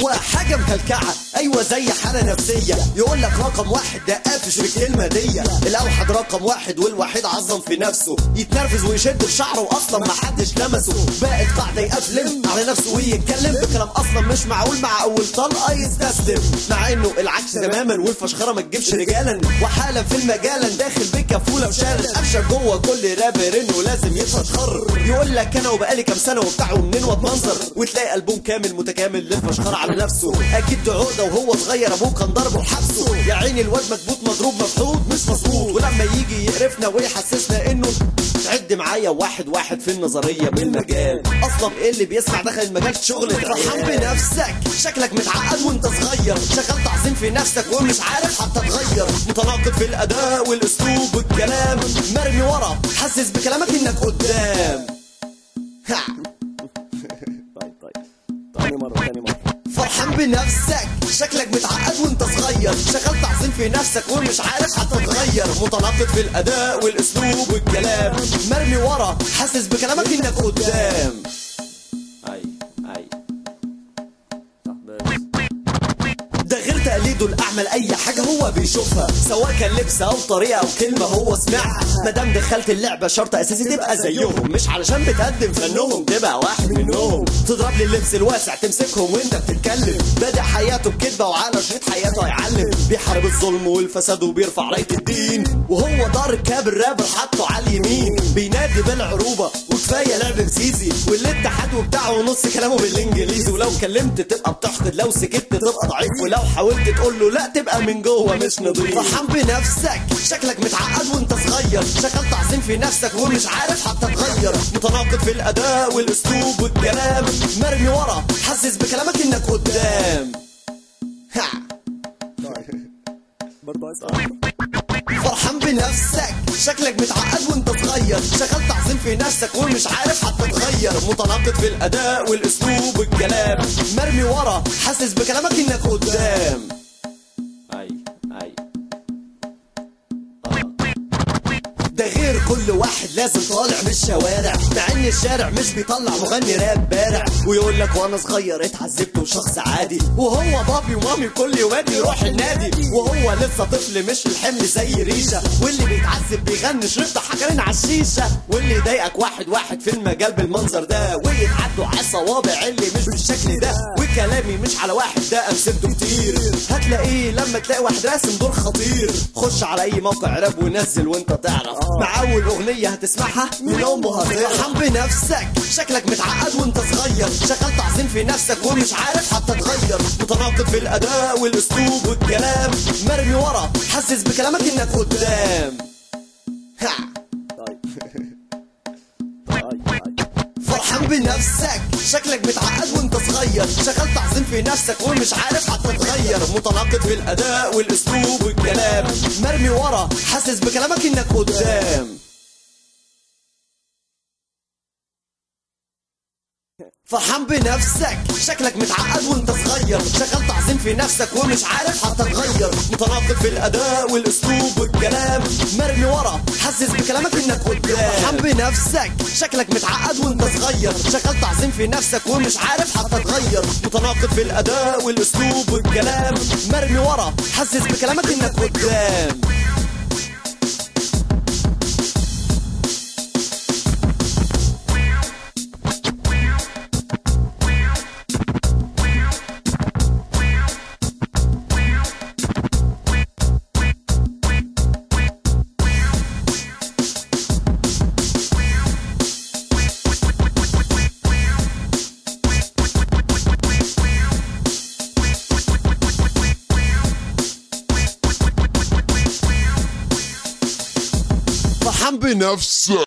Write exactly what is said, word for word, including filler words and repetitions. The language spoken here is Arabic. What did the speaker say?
هو حاجة مكلكعة، ايوه زي حالة نفسية. يقول لك رقم واحد ده قافش بالكلمة دي، الاوحد رقم واحد والوحيد عظم في نفسه، يتنرفز ويشد في شعره واصلا ما حدش لمسه. بقت قاعدة يقفلم على نفسه ويتكلم بكلام اصلا مش معقول، مع اول طلقة يستسلم، مع انه العكس تماما والفشخرة ما تجيبش رجالا. وحالا في المجالا داخل بكفولة وشال ابشر جوه كل رابر انه لازم يتفشخر. يقول لك انا وبقالي كام سنة وبتاعه منين واتمنظر، وتلاقي البوم كامل متكامل للفشخرة على نفسه. اكيد ده عقدة وهو صغير ابوه كان ضربه وحبسه، يا عيني الواد مكبوت مضروب مفحوط مش مظبوط. ولما يجي يقرفنا ويحسسنا انه عد معايا واحد واحد في النظرية بالمجال، اصلا ايه اللي بيسمع دخل المجال شغل. فرحان بنفسك شكلك متعقد وانت صغير، شغال تعظيم في نفسك ومش عارف حتى تغير، متناقض في الاداء والاسلوب والكلام، مرمي ورا حسس بكلامك انك قدام. طيب طيب تاني مرة تاني مرة. فرحان بنفسك شكلك متعقد وانت صغير، شغال تعظيم في نفسك ومش عارف حتى تغير، متناقض في الاداء والاسلوب والكلام، مرمي ورا حاسس بكلامك انك قدام. اي اي ده غير تقليده الاعمى لاي حاجه هو بيشوفها، سواء كان لبس او طريقه او كلمه هو سمعها. مادام دخلت اللعبه شرط اساسي تبقى زيهم، مش علشان بتقدم فنهم تبقى واحد منهم. تضرب لي اللبس الواسع تمسكهم وانت بتتكلم، بادئ حياته بكدبه وعلى شريط حياته هيعلم، بيحارب الظلم والفساد وبيرفع رايه الدين، وهو دار كاب الرابر حطه على اليمين، بينادي بالعروبه وكفايه لعب بسيزي، والاتحاد وبتاعه ونص كلامه بالانجليزي. ولو كلمت تبقى بتحقد، لو سكت تبقى ضعيف، ولو حاولت تقول له لا تبقى من جوه مش نضيف. فرحان بنفسك شكلك متعقد وانت صغير، شغال تعظيم في نفسك ومش عارف حتى تغير، متناقض في الاداء والاسلوب والكلام، مرمي ورا حسس بكلامك انك قدام. برضه اسأل. فرحان بنفسك شكلك متعقد وانت صغير، شغال تعظيم في نفسك ومش عارف حتى تغير، متناقض في الاداء والاسلوب والكلام، مرمي ورا حاسس بكلامك انك قدام. اي اي ده غير كل واحد لازم طالع من الشوارع، مع ان الشارع مش بيطلع مغني راب بارع، ويقول لك وانا صغير اتعذبت وشخص عادي، وهو بابي ومامي كل يوم يروح النادي، وهو لسه طفل مش الحمل زي ريشه، واللي بيتعذب بيغني شريط حجرين على الشيشه، واللي يضايقك واحد واحد في المجال بالمنظر ده، ويتعدوا على الصوابع اللي مش بالشكل ده، وكلامي مش على واحد ده امثلته كتير، هتلاقيه لما تلاقي واحد راسم دور خطير. خش على اي موقع راب ونزل وانت تعرف، مع اول اغنيه هتسمعها من امه هتفرح. فرحان بنفسك شكلك متعقد وانت صغير، شغال تعظيم في نفسك ومش عارف حتى تغير، متناقض في الاداء والاسلوب والكلام، مرمي ورا حسس بكلامك انك قدام. فرحان بنفسك شكلك متعقد وانت صغير، شغال تعظيم في نفسك ومش عارف حتى تغير، متناقض في الاداء والاسلوب والكلام، مرمي ورا حاسس بكلامك انك قدام. فرحان بنفسك شكلك متعقد وانت صغير، شغال تعظيم في نفسك ومش عارف حتى تغير، متناقض في الاداء والاسلوب والكلام، مرمي ورا حسس بكلامك انك قدام. فرحان بنفسك شكلك متعقد وانت صغير، شغال تعظيم في نفسك ومش عارف حتى تغير، متناقض في الاداء والاسلوب والكلام، مرمي ورا حسس بكلامك انك قدام. فرحان بنفسك.